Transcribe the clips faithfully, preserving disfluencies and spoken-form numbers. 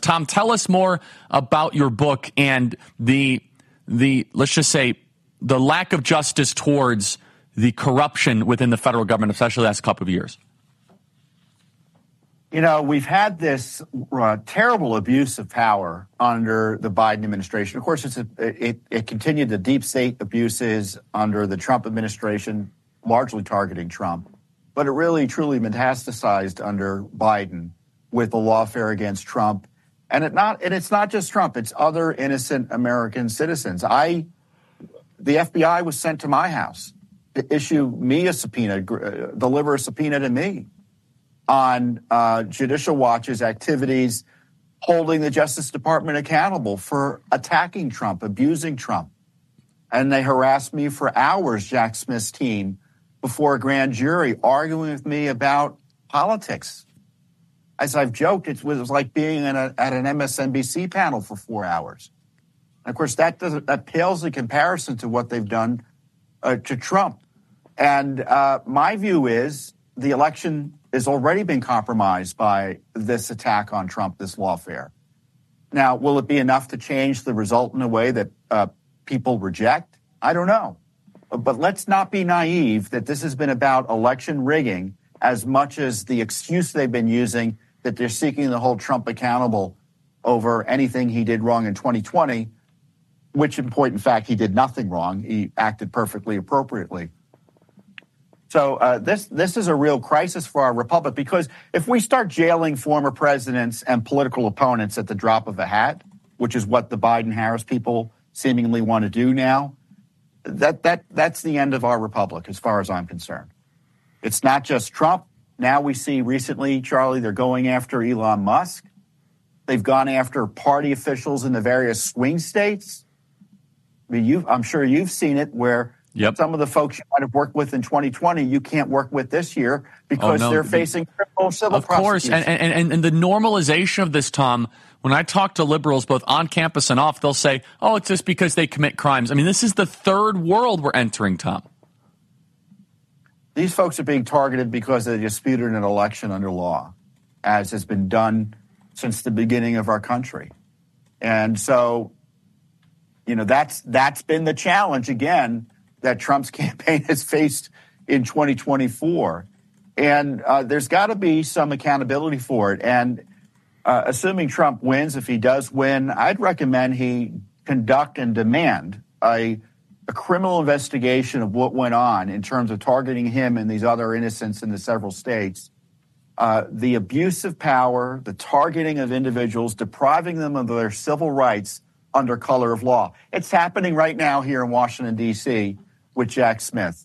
Tom, tell us more about your book and the the let's just say the lack of justice towards the corruption within the federal government, especially the last couple of years. You know, we've had this uh, terrible abuse of power under the Biden administration. Of course, it's a, it, it continued the deep state abuses under the Trump administration, largely targeting Trump. But it really, truly metastasized under Biden with the lawfare against Trump. And it not and it's not just Trump, it's other innocent American citizens. I, the F B I was sent to my house to issue me a subpoena, uh, deliver a subpoena to me on uh, Judicial Watch's activities, holding the Justice Department accountable for attacking Trump, abusing Trump. And they harassed me for hours, Jack Smith's team, before a grand jury, arguing with me about politics. As I've joked, it was like being in a, at an M S N B C panel for four hours. And of course, that doesn't that pales in comparison to what they've done uh, to Trump. And uh, my view is the election has already been compromised by this attack on Trump, this lawfare. Now, will it be enough to change the result in a way that uh, people reject? I don't know. But let's not be naive that this has been about election rigging as much as the excuse they've been using that they're seeking to hold Trump accountable over anything he did wrong in twenty twenty, which in point in fact, he did nothing wrong. He acted perfectly appropriately. So uh, this this is a real crisis for our republic, because if we start jailing former presidents and political opponents at the drop of a hat, which is what the Biden-Harris people seemingly want to do now, that that that's the end of our republic as far as I'm concerned. It's not just Trump. Now we see recently, Charlie, they're going after Elon Musk. They've gone after party officials in the various swing states. I mean, you, I'm sure you've seen it where Yep. some of the folks you might have worked with in twenty twenty, you can't work with this year because oh, no. they're facing criminal civil Of course, and, and, and the normalization of this, Tom, when I talk to liberals both on campus and off, they'll say, oh, it's just because they commit crimes. I mean, this is the third world we're entering, Tom. These folks are being targeted because they disputed an election under law, as has been done since the beginning of our country. And so, you know, that's that's been the challenge, again, that Trump's campaign has faced in twenty twenty-four. And uh, there's got to be some accountability for it. And uh, assuming Trump wins, if he does win, I'd recommend he conduct and demand a, a criminal investigation of what went on in terms of targeting him and these other innocents in the several states. Uh, the abuse of power, the targeting of individuals, depriving them of their civil rights under color of law. It's happening right now here in Washington, D C, with Jack Smith.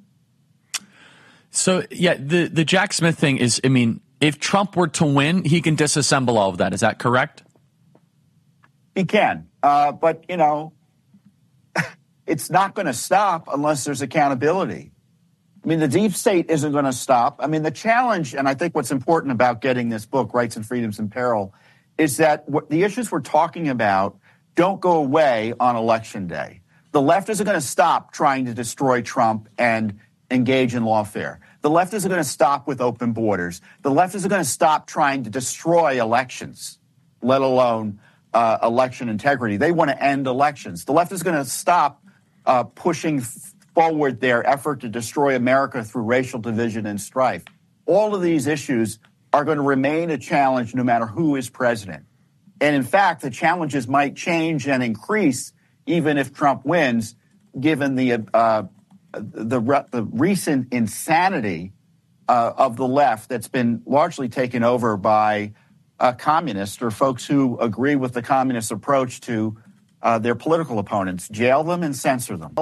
So, yeah, the, the Jack Smith thing is, I mean, if Trump were to win, he can disassemble all of that. Is that correct? He can. Uh, but, you know, it's not going to stop unless there's accountability. I mean, the deep state isn't going to stop. I mean, the challenge, and I think what's important about getting this book, Rights and Freedoms in Peril, is that what the issues we're talking about don't go away on Election Day. The left isn't going to stop trying to destroy Trump and engage in lawfare. The left isn't going to stop with open borders. The left isn't going to stop trying to destroy elections, let alone uh, election integrity. They want to end elections. The left is going to stop uh, pushing forward their effort to destroy America through racial division and strife. All of these issues are going to remain a challenge no matter who is president. And in fact, the challenges might change and increase even if Trump wins, given the uh, the, re- the recent insanity uh, of the left that's been largely taken over by uh, communists or folks who agree with the communist approach to uh, their political opponents. Jail them and censor them.